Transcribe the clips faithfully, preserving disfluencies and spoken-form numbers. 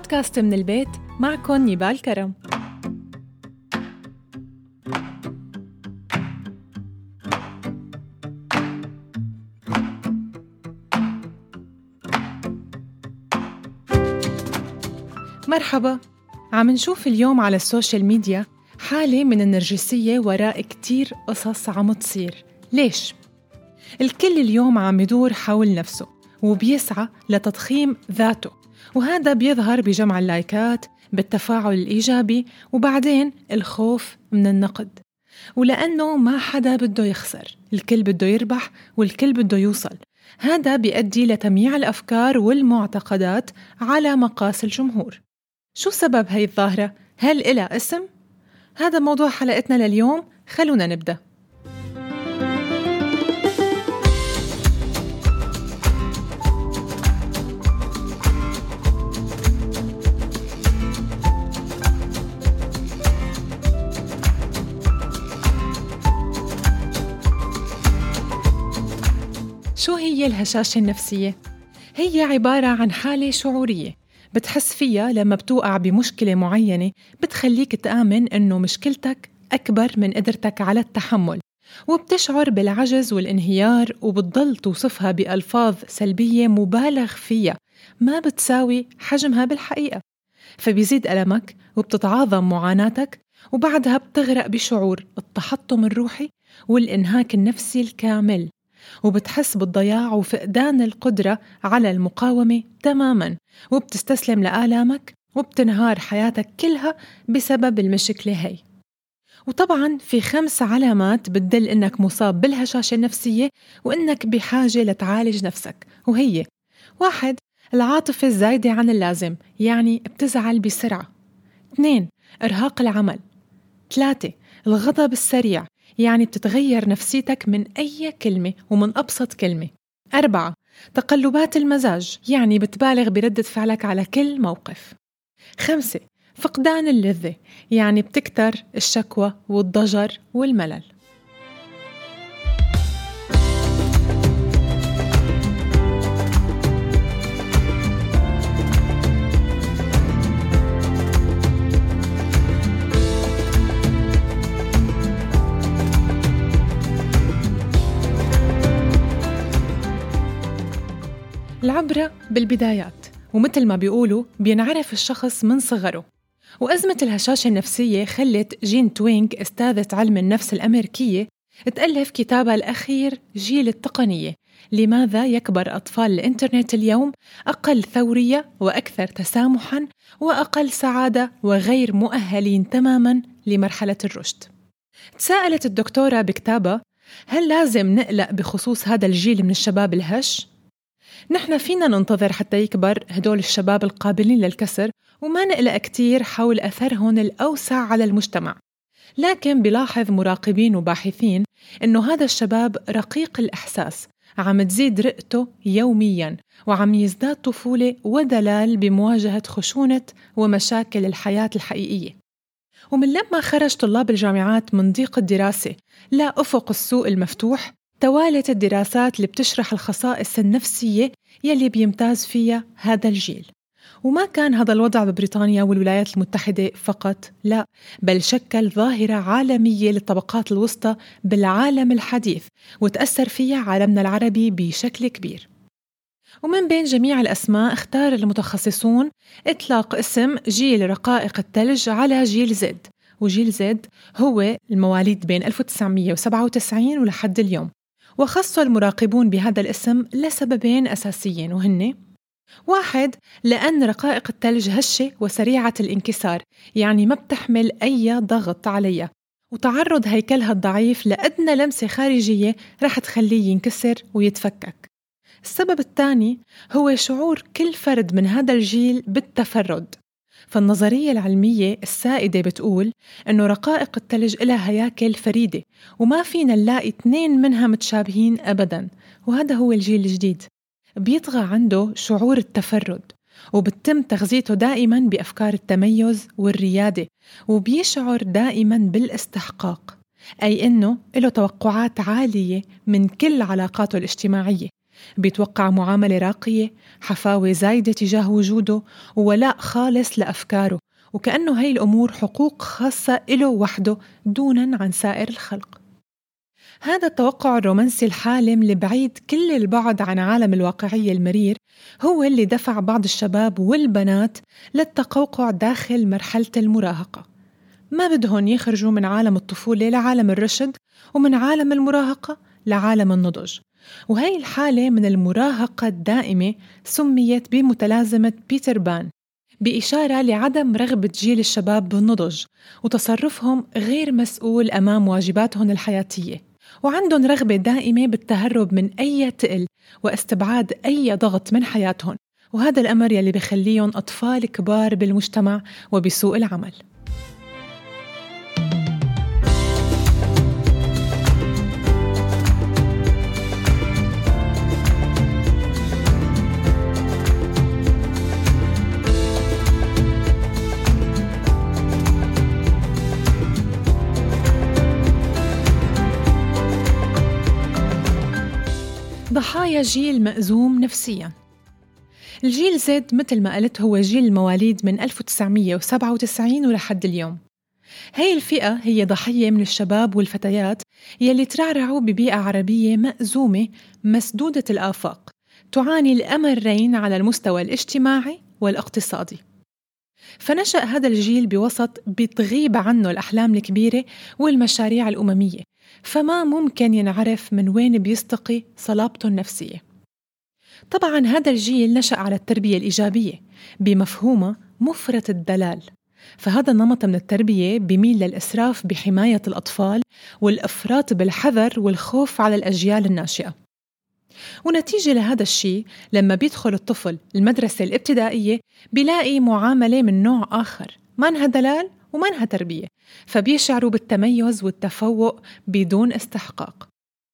بودكاست من البيت معكم نيبال كرم. مرحبا. عم نشوف اليوم على السوشيال ميديا حالة من النرجسية وراء كتير قصص عم تصير. ليش؟ الكل اليوم عم يدور حول نفسه وبيسعى لتضخيم ذاته، وهذا بيظهر بجمع اللايكات، بالتفاعل الإيجابي، وبعدين الخوف من النقد. ولأنه ما حدا بده يخسر، الكل بده يربح والكل بده يوصل. هذا بيؤدي لتمييع الأفكار والمعتقدات على مقاس الجمهور. شو سبب هاي الظاهرة؟ هل إلها اسم؟ هذا موضوع حلقتنا لليوم، خلونا نبدأ. شو هي الهشاشة النفسية؟ هي عبارة عن حالة شعورية بتحس فيها لما بتوقع بمشكلة معينة بتخليك تآمن إنه مشكلتك أكبر من قدرتك على التحمل، وبتشعر بالعجز والانهيار، وبتضل توصفها بألفاظ سلبية مبالغ فيها ما بتساوي حجمها بالحقيقة. فبيزيد ألمك وبتتعاظم معاناتك، وبعدها بتغرق بشعور التحطم الروحي والإنهاك النفسي الكامل، وبتحس بالضياع وفقدان القدرة على المقاومة تماماً، وبتستسلم لآلامك وبتنهار حياتك كلها بسبب المشكلة هاي. وطبعاً في خمس علامات بتدل إنك مصاب بالهشاشة النفسية وإنك بحاجة لتعالج نفسك، وهي: واحد، العاطفة الزايدة عن اللازم، يعني بتزعل بسرعة. اثنين، إرهاق العمل. ثلاثة، الغضب السريع، يعني بتتغير نفسيتك من أي كلمة ومن أبسط كلمة. أربعة، تقلبات المزاج، يعني بتبالغ بردة فعلك على كل موقف. خمسة، فقدان اللذة، يعني بتكتر الشكوى والضجر والملل. العبرة بالبدايات، ومثل ما بيقولوا بينعرف الشخص من صغره. وأزمة الهشاشة النفسية خلت جين توينغ، أستاذة علم النفس الأمريكية، تألف كتابها الأخير جيل التقنية: لماذا يكبر أطفال الإنترنت اليوم أقل ثورية وأكثر تسامحاً وأقل سعادة وغير مؤهلين تماماً لمرحلة الرشد. تساءلت الدكتورة بكتابها: هل لازم نقلق بخصوص هذا الجيل من الشباب الهش؟ نحن فينا ننتظر حتى يكبر هدول الشباب القابلين للكسر وما نقلق كتير حول أثرهم الأوسع على المجتمع. لكن بلاحظ مراقبين وباحثين إنه هذا الشباب رقيق الإحساس، عم تزيد رئته يومياً، وعم يزداد طفولة ودلال بمواجهة خشونة ومشاكل الحياة الحقيقية. ومن لما خرج طلاب الجامعات من ضيق الدراسة لا أفق السوق المفتوح، توالت الدراسات اللي بتشرح الخصائص النفسية يلي بيمتاز فيها هذا الجيل. وما كان هذا الوضع ببريطانيا والولايات المتحدة فقط، لا، بل شكل ظاهرة عالمية للطبقات الوسطى بالعالم الحديث، وتأثر فيها عالمنا العربي بشكل كبير. ومن بين جميع الأسماء اختار المتخصصون إطلاق اسم جيل رقائق الثلج على جيل زد. وجيل زد هو المواليد بين ألف وتسعمية وسبعة وتسعين ولحد اليوم. وخصوا المراقبون بهذا الاسم لسببين أساسيين، وهن: واحد، لأن رقائق الثلج هشة وسريعة الانكسار، يعني ما بتحمل أي ضغط عليها، وتعرض هيكلها الضعيف لأدنى لمسة خارجية رح تخليه ينكسر ويتفكك. السبب الثاني هو شعور كل فرد من هذا الجيل بالتفرد. فالنظرية العلمية السائدة بتقول إنه رقائق الثلج إلها هياكل فريدة، وما فينا نلاقي اثنين منها متشابهين أبداً. وهذا هو الجيل الجديد، بيطغى عنده شعور التفرد، وبتم تغذيته دائماً بأفكار التميز والريادة، وبيشعر دائماً بالاستحقاق، أي إنه له توقعات عالية من كل علاقاته الاجتماعية، بيتوقع معاملة راقية، حفاوة زايدة تجاه وجوده، وولاء خالص لأفكاره، وكأنه هاي الأمور حقوق خاصة إله وحده دونا عن سائر الخلق. هذا التوقع الرومانسي الحالم البعيد كل البعد عن عالم الواقعية المرير هو اللي دفع بعض الشباب والبنات للتقوقع داخل مرحلة المراهقة. ما بدهن يخرجوا من عالم الطفولة لعالم الرشد، ومن عالم المراهقة لعالم النضج. وهي الحالة من المراهقة الدائمة سميت بمتلازمة بيتر بان، بإشارة لعدم رغبة جيل الشباب بالنضج وتصرفهم غير مسؤول أمام واجباتهم الحياتية، وعندهم رغبة دائمة بالتهرب من أي تقل واستبعاد أي ضغط من حياتهم، وهذا الأمر يلي بيخليهم أطفال كبار بالمجتمع وبسوق العمل. ضحايا جيل مأزوم نفسياً. الجيل زد مثل ما قلت هو جيل المواليد من ألف وتسعمية وسبعة وتسعين ولحد اليوم. هاي الفئة هي ضحية من الشباب والفتيات يلي ترعرعوا ببيئة عربية مأزومة مسدودة الآفاق، تعاني الأمرين على المستوى الاجتماعي والاقتصادي. فنشأ هذا الجيل بوسط بتغيب عنه الأحلام الكبيرة والمشاريع الأممية، فما ممكن ينعرف من وين بيستقي صلابته النفسية. طبعاً هذا الجيل نشأ على التربية الإيجابية بمفهومها مفرط الدلال، فهذا النمط من التربية بيميل للإسراف بحماية الأطفال والإفراط بالحذر والخوف على الأجيال الناشئة. ونتيجة لهذا الشيء لما بيدخل الطفل المدرسة الابتدائية بيلاقي معاملة من نوع آخر، منها دلال ومنها تربية، فبيشعروا بالتميز والتفوق بدون استحقاق.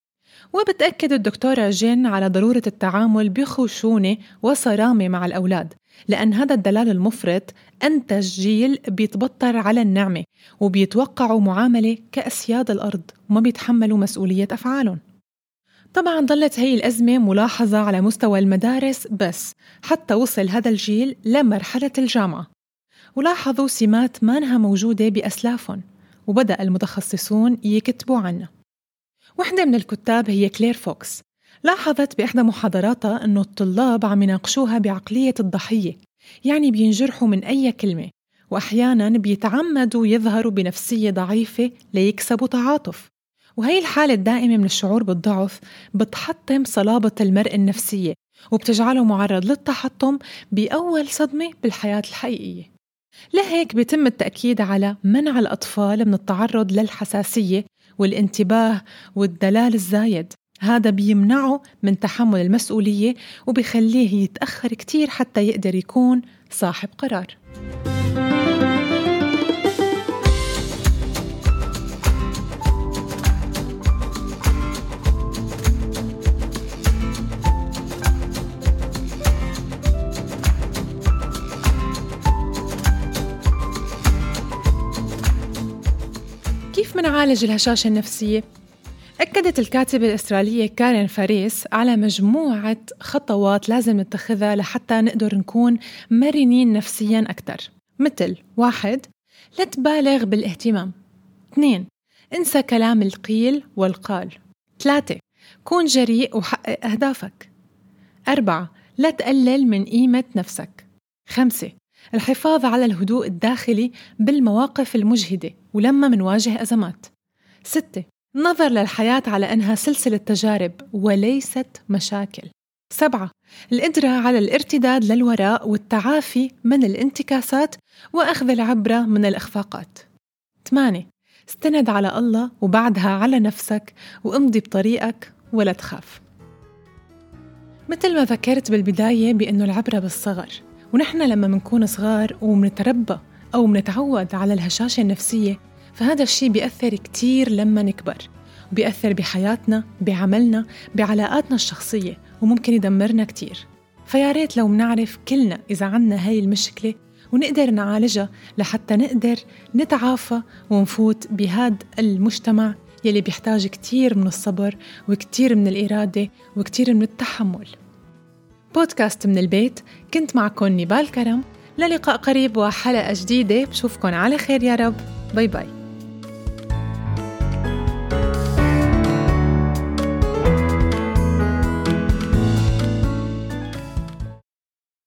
وبتأكد الدكتورة جين على ضرورة التعامل بخشونة وصرامة مع الأولاد، لأن هذا الدلال المفرط أنتج جيل بيتبطر على النعمة وبيتوقعوا معاملة كأسياد الأرض وما بيتحملوا مسؤولية أفعالهم. طبعاً ظلت هي الأزمة ملاحظة على مستوى المدارس بس حتى وصل هذا الجيل لمرحلة الجامعة، ولاحظوا سمات مانها موجودة بأسلافهم، وبدأ المتخصصون يكتبوا عنها. واحدة من الكتاب هي كلير فوكس، لاحظت بإحدى محاضراتها أنه الطلاب عم يناقشوها بعقلية الضحية، يعني بينجرحوا من أي كلمة، وأحياناً بيتعمدوا يظهروا بنفسية ضعيفة ليكسبوا تعاطف. وهي الحالة الدائمة من الشعور بالضعف بتحطم صلابة المرء النفسية وبتجعله معرض للتحطم بأول صدمة بالحياة الحقيقية. لهيك بيتم التأكيد على منع الأطفال من التعرض للحساسية والانتباه والدلال الزايد، هذا بيمنعه من تحمل المسؤولية وبيخليه يتأخر كتير حتى يقدر يكون صاحب قرار. كيف منعالج الهشاشة النفسية؟ أكدت الكاتبة الإسرائيلية كارين فاريس على مجموعة خطوات لازم نتخذها لحتى نقدر نكون مرنين نفسياً أكتر، مثل واحد، لا تبالغ بالاهتمام. اثنين، انسى كلام القيل والقال. ثلاثة، كون جريء وحقق أهدافك. أربعة، لا تقلل من قيمة نفسك. خمسة، الحفاظ على الهدوء الداخلي بالمواقف المجهدة ولما منواجه أزمات. ستة، النظر للحياة على أنها سلسلة تجارب وليست مشاكل. سبعة، القدرة على الارتداد للوراء والتعافي من الانتكاسات وأخذ العبرة من الإخفاقات. ثمانية، استند على الله وبعدها على نفسك وامضي بطريقك ولا تخاف. مثل ما ذكرت بالبداية بأنه العبرة بالصغر، ونحن لما منكون صغار ومنتربى أو منتعود على الهشاشة النفسية فهذا الشيء بيأثر كتير لما نكبر، وبيأثر بحياتنا، بعملنا، بعلاقاتنا الشخصية، وممكن يدمرنا كتير. فيا ريت لو منعرف كلنا إذا عنا هاي المشكلة ونقدر نعالجها لحتى نقدر نتعافى ونفوت بهذا المجتمع يلي بيحتاج كتير من الصبر وكتير من الإرادة وكتير من التحمل. بودكاست من البيت، كنت معكم نبال كرم. للقاء قريب وحلقة جديدة، بشوفكن على خير يا رب. باي باي.